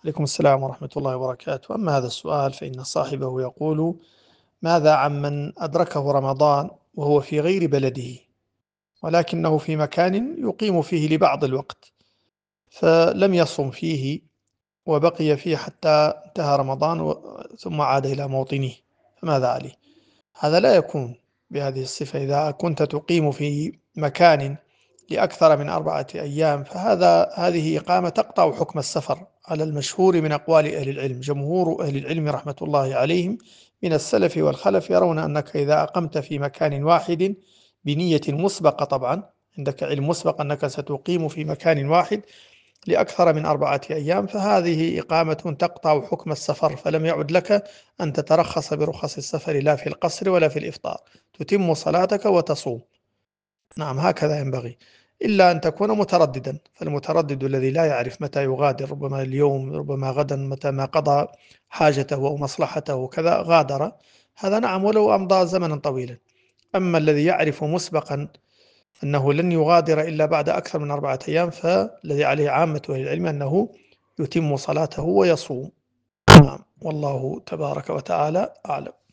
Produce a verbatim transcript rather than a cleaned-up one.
عليكم السلام ورحمة الله وبركاته. أما هذا السؤال فإن صاحبه يقول: ماذا عمن أدركه رمضان وهو في غير بلده ولكنه في مكان يقيم فيه لبعض الوقت، فلم يصم فيه وبقي فيه حتى انتهى رمضان و- ثم عاد إلى موطنه، فماذا عليه؟ هذا لا يكون بهذه الصفة. إذا كنت تقيم في مكان لأكثر من أربعة أيام فهذا هذه إقامة تقطع حكم السفر على المشهور من أقوال أهل العلم. جمهور أهل العلم رحمة الله عليهم من السلف والخلف يرون أنك إذا أقمت في مكان واحد بنية مسبقة، طبعا عندك علم مسبق أنك ستقيم في مكان واحد لأكثر من أربعة أيام، فهذه إقامة تقطع حكم السفر، فلم يعد لك أن تترخص برخص السفر لا في القصر ولا في الإفطار، تتم صلاتك وتصوم. نعم، هكذا ينبغي، إلا أن تكون مترددا، فالمتردد الذي لا يعرف متى يغادر، ربما اليوم ربما غدا، متى ما قضى حاجته أو مصلحته كذا غادر، هذا نعم ولو أمضى زمنا طويلا. أما الذي يعرف مسبقا أنه لن يغادر إلا بعد أكثر من أربعة أيام، فالذي عليه عامة أهل العلم أنه يتم صلاته ويصوم. نعم، والله تبارك وتعالى أعلم.